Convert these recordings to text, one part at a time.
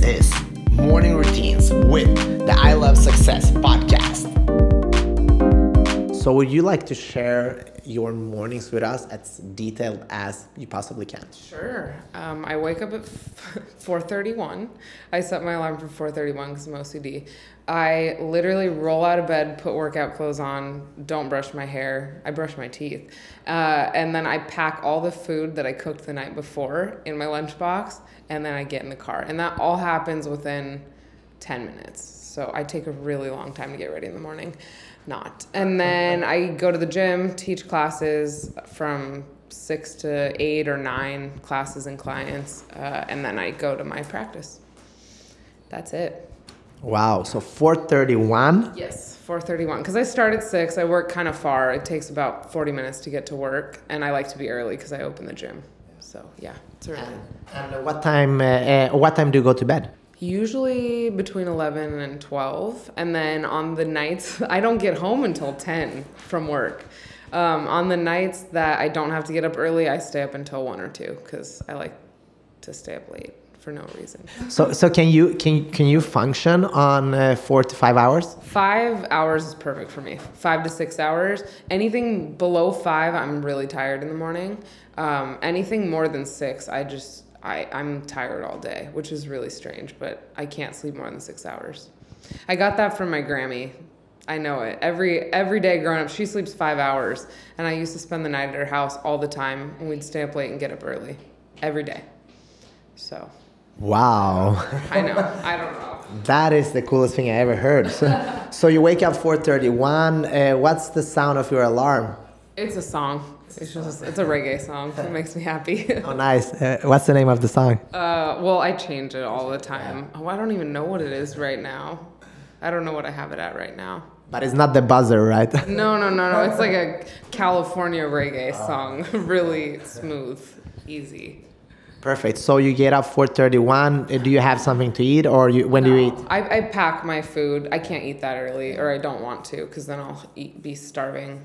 is Morning Routines with the I Love Success podcast. So would you like to share your mornings with us as detailed as you possibly can? Sure. I wake up at 4:31. I set my alarm for 4:31 because I'm OCD. I literally roll out of bed, put workout clothes on, don't brush my hair. I brush my teeth. And then I pack all the food that I cooked the night before in my lunchbox, and then I get in the car. And that all happens within 10 minutes. So I take a really long time to get ready in the morning. And then I go to the gym, teach classes from 6 to 8 or 9 classes and clients, and then I go to my practice. That's it. Wow, so 4:31? Yes, 4:31. Because I start at 6, I work kind of far. It takes about 40 minutes to get to work, and I like to be early because I open the gym. So yeah, it's early. And what time do you go to bed? Usually between 11 and 12. And then on the nights, I don't get home until 10 from work. On the nights that I don't have to get up early, I stay up until 1 or 2 because I like to stay up late for no reason. So can you function on 4 to 5 hours? 5 hours is perfect for me. 5 to 6 hours. Anything below 5, I'm really tired in the morning. Anything more than 6, I'm tired all day, which is really strange, but I can't sleep more than 6 hours. I got that from my Grammy. I know it. Every day growing up, she sleeps 5 hours, and I used to spend the night at her house all the time, and we'd stay up late and get up early every day. So. Wow. I know. I don't know. That is the coolest thing I ever heard. So you wake up 4:31. What's the sound of your alarm? It's a song. It's a reggae song. It makes me happy. Oh, nice. What's the name of the song? Well, I change it all the time. Oh, I don't even know what it is right now. I don't know what I have it at right now. But it's not the buzzer, right? No. It's like a California reggae song. Really smooth, easy. Be So you get up 4:31. Do you have something to eat, or when do you eat? I pack my food. I can't eat that early, or I don't want to, because then I'll be starving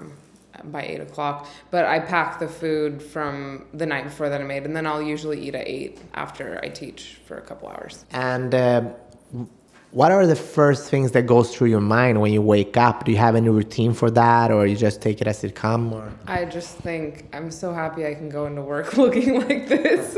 by 8 o'clock. But I pack the food from the night before that I made, and then I'll usually eat at 8 after I teach for a couple hours. And what are the first things that goes through your mind when you wake up? Do you have any routine for that, or you just take it as it comes? Or? I just think I'm so happy I can go into work looking like this.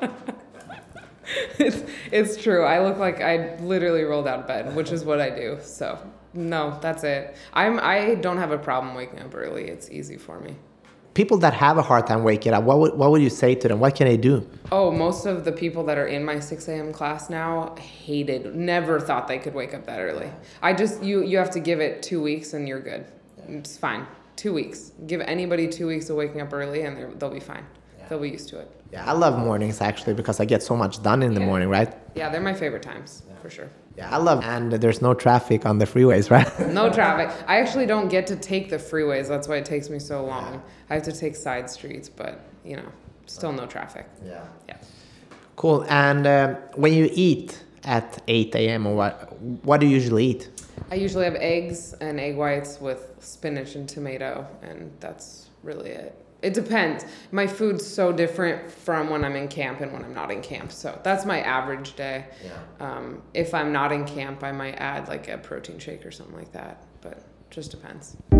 It's true. I look like I literally rolled out of bed, which is what I do. So no, that's it. I don't have a problem waking up early. It's easy for me. People that have a hard time waking up, what would you say to them? What can they do? Oh, most of the people that are in my 6 a.m. class now never thought they could wake up that early. You have to give it 2 weeks and you're good. It's fine. 2 weeks. Give anybody 2 weeks of waking up early and they'll be fine. They'll be used to it. Yeah, I love mornings actually because I get so much done in the morning, right? Yeah, they're my favorite times, for sure. Yeah, I love, and there's no traffic on the freeways, right? No traffic. I actually don't get to take the freeways. That's why it takes me so long. Yeah. I have to take side streets, but, still no traffic. Yeah. Cool. And when you eat at 8 a.m. or what do you usually eat? I usually have eggs and egg whites with spinach and tomato, and that's really it. It depends. My food's so different from when I'm in camp and when I'm not in camp. So that's my average day. Yeah. If I'm not in camp, I might add like a protein shake or something like that. But just depends.